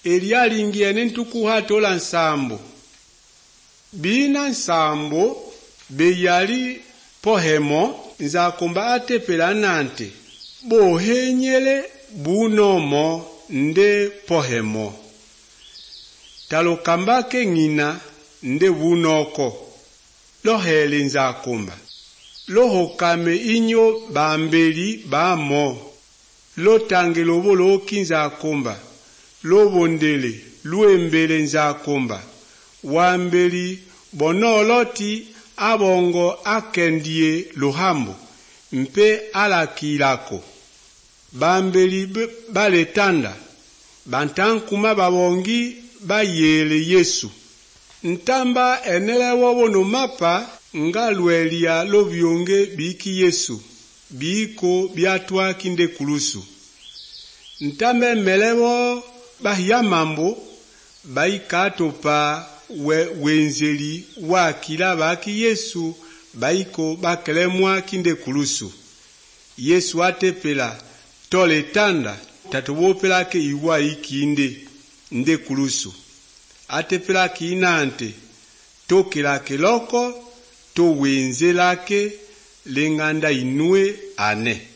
elialingie nentukuha tola nsambo. Bina nsambo beyali pohemo nzakomba atepela nante. Bohenyele bunomo nde pohemo. Talokambake ngina nde bunoko. Lohele nzakomba. Lohokame inyo bambeli bamo. Lotange loboloki nzakomba. Lobondele luembele nzakomba. Wambeli bonoloti abongo akendie luhambu. Mpe alakilako. Bambeli baletanda. Bantankuma babongi bayele Yesu. Ntamba enele wobono mapa nga lwelia lobyonge biki Yesu. Biko biatwa kinde kulusu. Ntame melewo bahiyamambo baikatopa wenzeli wakila baki Yesu baiko bakelemwa kinde kulusu. Yesu atepela tole tanda tatubopela ke iwa ikinde nde kulusu. Atepela ki inante tokela ke loko to wenzela ke lenganda inue ane.